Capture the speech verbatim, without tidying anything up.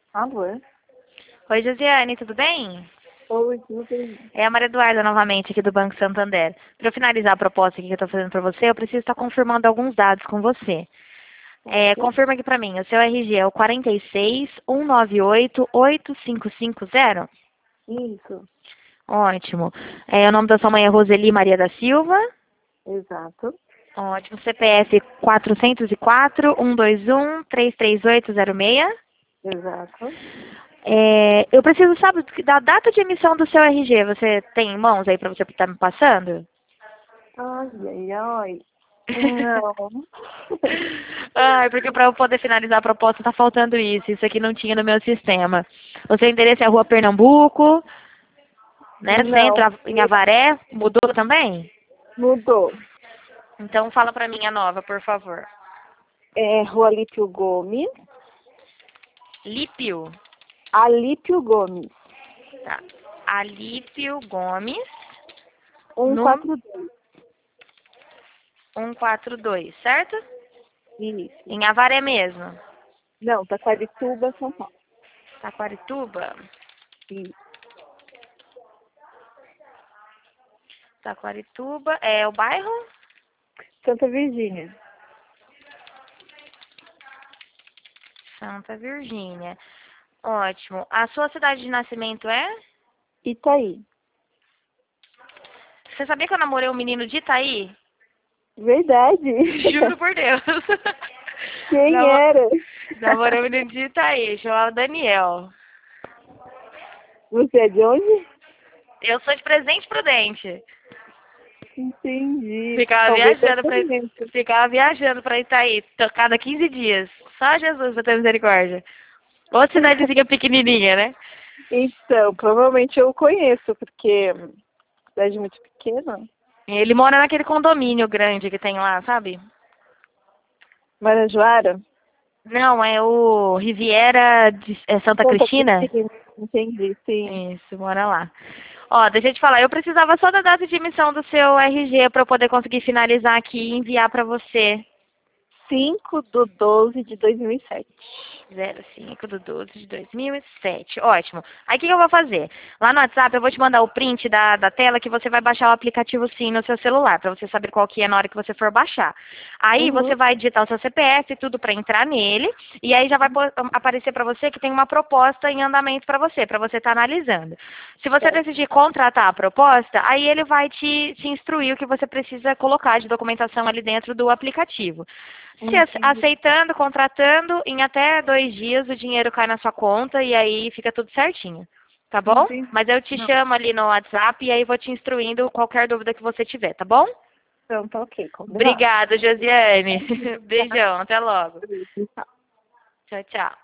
Alô? Oi, Josiane, tudo bem? Oi, tudo bem? É a Maria Eduarda novamente aqui do Banco Santander. Para eu finalizar a proposta aqui que eu estou fazendo para você, eu preciso estar confirmando alguns dados com você. É, Certo? confirma aqui para mim, o seu R G é o quatro seis, um nove oito, oito cinco cinco zero? Isso, Ótimo. É, o nome da sua mãe é Roseli Maria da Silva? exato. Ótimo. C P F quatro zero quatro, um dois um, três três oito zero seis? Exato. É, eu preciso, sabe, da data de emissão do seu R G. Você tem em mãos aí para você estar me passando? Ai, ai, ai. Não. Ai, porque para eu poder finalizar a proposta tá faltando isso. Isso aqui não tinha no meu sistema. O seu endereço é Rua Pernambuco, né? Centro Não, em Avaré. Mudou também? mudou. Então fala para mim a nova, por favor. É Rua Alípio Gomes. Lípio. Alípio Gomes. Tá. Alípio Gomes, no cento e quarenta e dois. cento e quarenta e dois, certo? Isso. Em Avaré mesmo. Não, Taquarituba, São Paulo. Taquarituba. Isso. Taquarituba é o bairro? Santa Virgínia. Santa Virgínia. Ótimo. A sua cidade de nascimento é? Itaí. Você sabia que eu namorei um menino de Itaí? Verdade. Juro por Deus. Quem Namo- era? Namorei um menino de Itaí, chamado Daniel. Você é de onde? Eu sou de Presidente Prudente. Entendi. Ficava Talvez eu viajando pra, conheça. ficava viajando pra Itaí, to- cada quinze dias. Só Jesus pra ter misericórdia. Outra cidadezinha pequenininha, né? Então, provavelmente eu conheço, porque cidade muito pequena. Ele mora naquele condomínio grande que tem lá, sabe? Marajoara? Não, é o Riviera de é Santa Santa Cristina? Cristina. Entendi, sim. Isso, mora lá. Ó, deixa eu te falar, eu precisava só da data de emissão do seu R G para eu poder conseguir finalizar aqui e enviar para você. cinco do doze de dois mil e sete. zero cinco do doze de dois mil e sete. Ótimo. Aí o que que eu vou fazer? Lá no WhatsApp eu vou te mandar o print da, da tela que você vai baixar o aplicativo sim no seu celular, para você saber qual que é na hora que você for baixar. Aí Uhum. você vai digitar o seu C P F e tudo para entrar nele, e aí já vai pô- aparecer para você que tem uma proposta em andamento para você, para você estar analisando. Se você Certo. decidir contratar a proposta, aí ele vai te, te instruir o que você precisa colocar de documentação ali dentro do aplicativo. Se ace- Entendi. aceitando, contratando, em até dois dias o dinheiro cai na sua conta e aí fica tudo certinho. Tá bom? Entendi. Mas eu te Não. chamo ali no WhatsApp e aí vou te instruindo qualquer dúvida que você tiver, tá bom? Então, tá ok, combinado. Obrigada, Josiane. Beijão, até logo. Tá. Tchau, tchau.